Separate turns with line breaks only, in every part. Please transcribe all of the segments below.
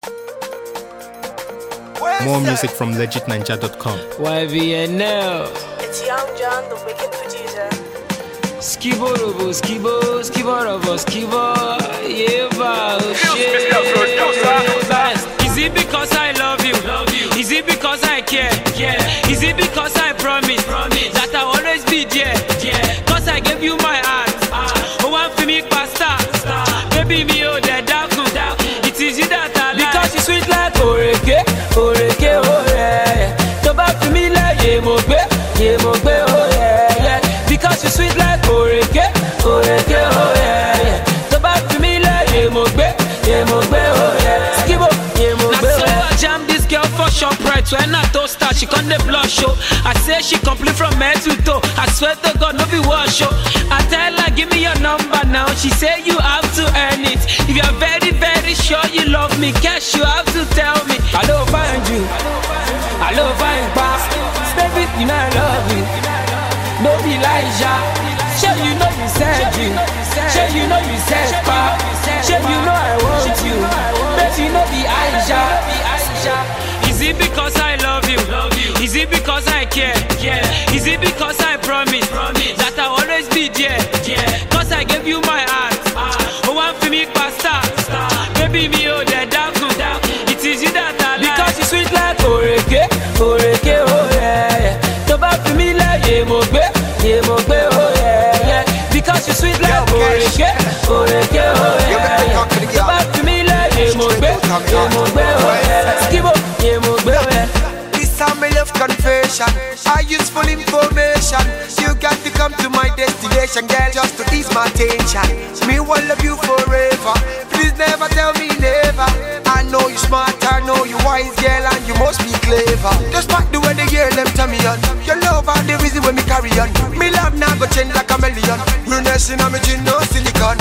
More music from legitninja.com.
YVNL.
It's Young John, the wicked producer.
Skibo robo, skibo, skibo robo, skibo. Yeah, wow, shit. Is it because I love you? Is it because I care? Is it because I promise that I'll always be there? Cause I gave you my heart. Oh, one for me, pasta. Baby, me, oh, the dark. It is you that I like. Because you sweet like oreke, oreke, oh yeah. Toba for me like ye mogbe, oh yeah. Because you sweet like oreke, oreke, oh yeah. Toba for me like ye mogbe, oh yeah. Skibo, ye mogbe. Now so I jam this girl for ShopRite. When I toast her, she come the blush show. I say she complete from head to toe. I swear to God, no be wash show. I tell her, give me your number now. She say you have to earn it. If you're very, very sure you love me, cash you have to tell me. I love find you. I love find past. Baby, you know I love you. No be Elijah. Sure you know you said you. Sure you know you said pop. Sure you know I want you. But you know be Aisha. Is it because I love you? Is it because I care? Is it because I promise that I'll always be there? Cause I gave you my heart. Oh, one for me, pasta. Baby, me, oh, the dark. It is you that I like. Because you sweet like oreke, oreke, oh yeah. Toba for me like ye mogbe, oh yeah. Because you sweet like oreke, oreke, oh yeah. Toba for me like ye mogbe, oh yeah. Skibo, ye mogbe, oh yeah.
This time my love confession, I useful information. You got to come to my destination, girl, just to ease my tension. Me will love you forever. Please never tell me never. I know you smart, I know you wise, girl, and you must be clever. Just back the way they hear them tell me on. Your love are the reason when me carry on. Me love now go change like a million. Realness in a me gin, no silicon.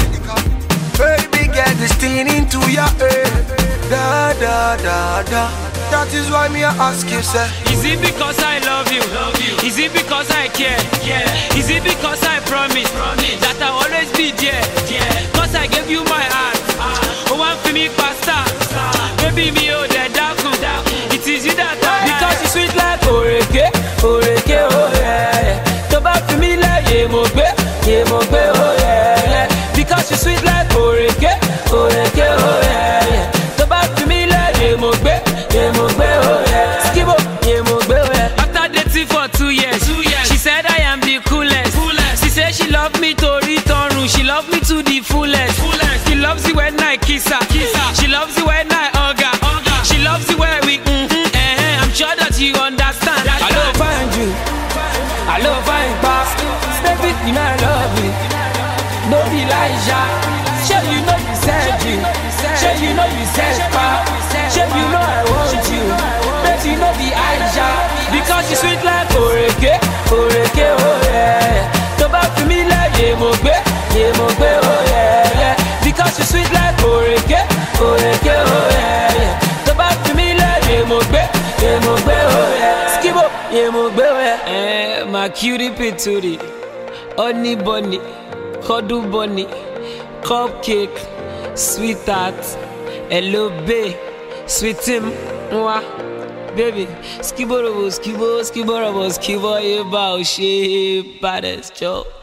Baby, get this thing into your head. Da da da da. That is why me I ask you, sir.
Is it because I love you? Is it because I care? Is it because I promise that I'll always be there? Cause I gave you my heart. Oh, one for me, pasta. Baby, me, oh, the dark. It is you that I like. Because you sweet like oreke, oreke, oh yeah. Toba for me like ye mogbe, oh yeah. Because you sweet like oreke, oreke, oh yeah. Toba for me like ye mogbe, oh yeah. Skibo, ye mogbe, oh yeah. After dating for 2 years, she said I am the coolest. She said she loved me to return room. She loved me to the fullest. She loves it when I kiss her. She loves it when I hug her. She loves it when we I'm sure that you understand. I love find you. I love find past. Baby, you know I love you. No be Elijah. Sure you know you said you. Sure you know you said pop. Sure you know I want you. But you know be Aisha. Because you sweet like oreke, oreke, oh yeah. Toba for me like ye mogbe, oh yeah. Because you sweet like oreke, oreke, oh yeah. Toba for me like ye mogbe, oh yeah. Skibo, ye mogbe, oh yeah. My cutie pituri, honey bunny, cuddle bunny, cupcake, sweetheart, hello babe, sweet him, mwah. Baby, skibo robo, skibo, skibo robo, skibo, you bow, she, baddest, Joe.